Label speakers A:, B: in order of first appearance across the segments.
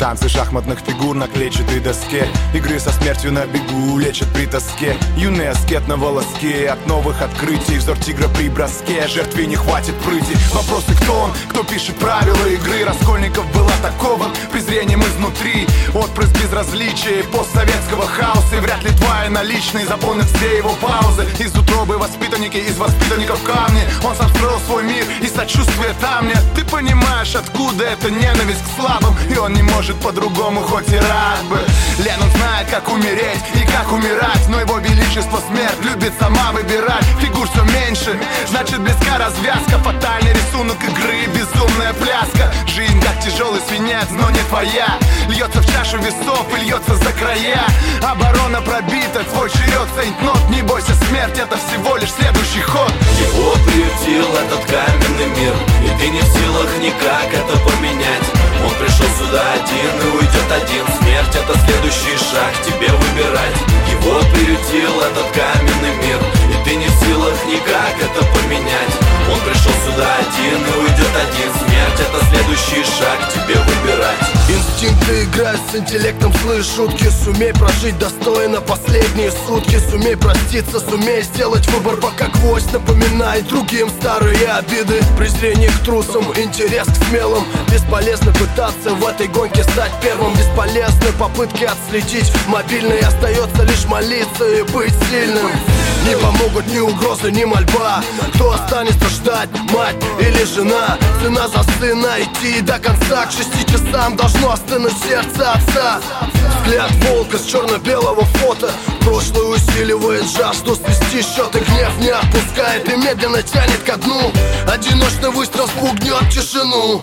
A: Танцы шахматных фигур на клетчатой доске, игры со смертью на бегу лечат при тоске. Юный аскет на волоске от новых открытий, взор тигра при броске, жертве не хватит прыти. Вопросы: кто он, кто пишет правила игры? Раскольников был атакован презрением изнутри, отпрыск безразличия постсоветского хаоса. И вряд ли твои наличные заполнят все его паузы. Из утробы воспитанники, из воспитанников камни. Он сам строил свой мир, и сочувствие там нет. Ты понимаешь, откуда эта ненависть к слабым, и он не может по-другому, хоть и рад бы. Леннон знает, как умереть и как умирать, но его величество смерть любит сама выбирать. Фигур все меньше, значит близка развязка. Фатальный рисунок игры, безумная пляска. Жизнь как тяжелый свинец, но не твоя. Льется в чашу весов и льется за края. Оборона пробита, твой черед, Сейнт-Нот. Не бойся, смерть, это всего лишь следующий ход.
B: Его приютил этот каменный мир, и ты не в силах никак это поменять. Он пришел сюда один и уйдет один. Смерть — это следующий шаг, тебе выбирать. Его приютил этот каменный мир, и ты не в силах никак это поменять. Он пришел сюда один и уйдет один. Смерть — это следующий шаг, тебе выбирать.
C: Инстинкты играют с интеллектом, слышь шутки. Сумей прожить достойно последние сутки. Сумей проститься, сумей сделать выбор, пока гвоздь напоминает другим старые обиды. Презрение к трусам, интерес к смелым. Бесполезно пытаться в этой гонке стать первым. Бесполезны попытки отследить мобильный. Остается лишь молиться и быть сильным. Не помогут ни угрозы, ни мольба. Кто останется ждать, мать или жена? Цена за сына, идти до конца. К 6 часам должно остынуть сердце отца. Взгляд волка с черно-белого фото. Прошлое усиливает жажду свести счеты. Гнев не отпускает и медленно тянет ко дну. Одиночный выстрел спугнет тишину.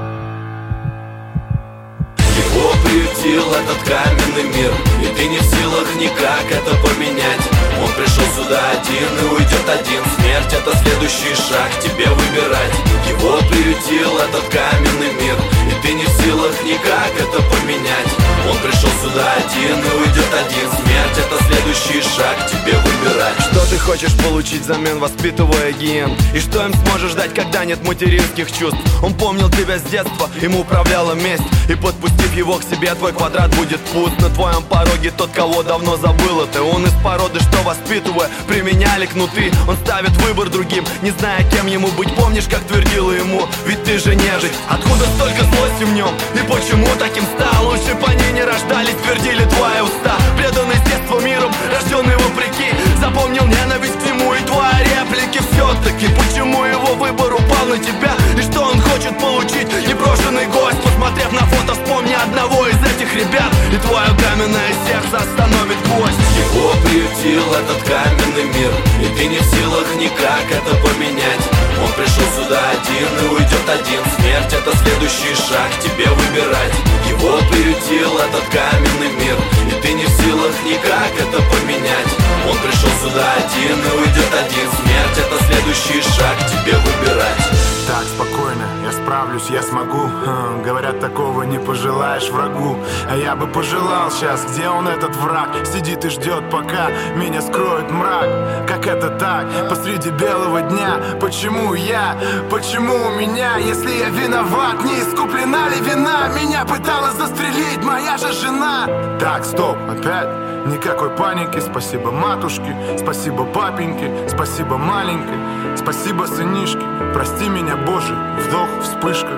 B: Его приютил этот каменный мир, и ты не в силах никак это поменять. Он пришел сюда один и уйдет один. Смерть — это следующий шаг, тебе выбирать. Его приютил этот каменный мир, и ты не в силах никак это поменять. Он пришел сюда один и уйдет один. Смерть — это следующий шаг, тебе выбирать.
D: Что ты хочешь получить взамен, воспитывая ген? И что им сможешь дать, когда нет материнских чувств? Он помнил тебя с детства, ему управляла месть. И подпустив его к себе, твой квадрат будет пуст. На твоем пороге тот, кого давно забыл это. Он из породы, что воспитывая, применяли кнуты. Он ставит выбор другим, не зная, кем ему быть. Помнишь, как твердила ему: ведь ты же нежить. Откуда столько злости в нем? И почему таким стал? Лучше по ней не рождались, твердили твои уста. Преданный с детства миром, рожденный вопреки. Запомнил ненависть к нему и твои реплики. Все-таки почему его выбор упал на тебя? И что он хочет получить? Непрошенный гость. Посмотрев на фото, вспомни одного из этих ребят, и твое каменное сердце остановит гвоздь.
B: Его приютил этот каменный мир, и ты не в силах никак это поменять. Он пришел сюда один и уйдет один. Смерть — это следующий шаг, тебе выбирать. Его приютил этот каменный мир, и ты не в силах никак это поменять. Он пришел сюда один и уйдет один. Смерть — это следующий шаг, тебе выбирать.
A: Так, спокойно, я справлюсь, я смогу. Говорят, такого не пожелаешь врагу. А я бы пожелал сейчас, где он, этот враг? Сидит и ждет, пока меня скроет мрак. Как это так, посреди белого дня? Почему я, почему у меня? Если я виноват, не искуплена ли вина? Меня пыталась застрелить моя же жена. Так, стоп, опять? Никакой паники. Спасибо матушке, спасибо папеньке, спасибо маленькой, спасибо сынишке. Прости меня, Боже, вдох, вспышка.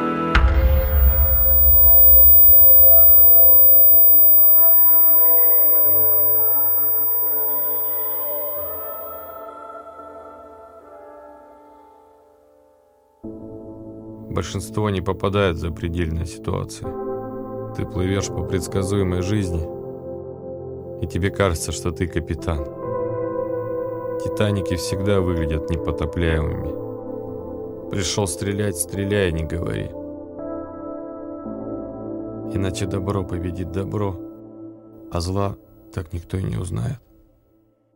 E: Большинство не попадает в запредельные ситуации. Ты плывешь по предсказуемой жизни, и тебе кажется, что ты капитан. Титаники всегда выглядят непотопляемыми. Пришел стрелять, стреляй, не говори. Иначе добро победит добро, а зла так никто и не узнает.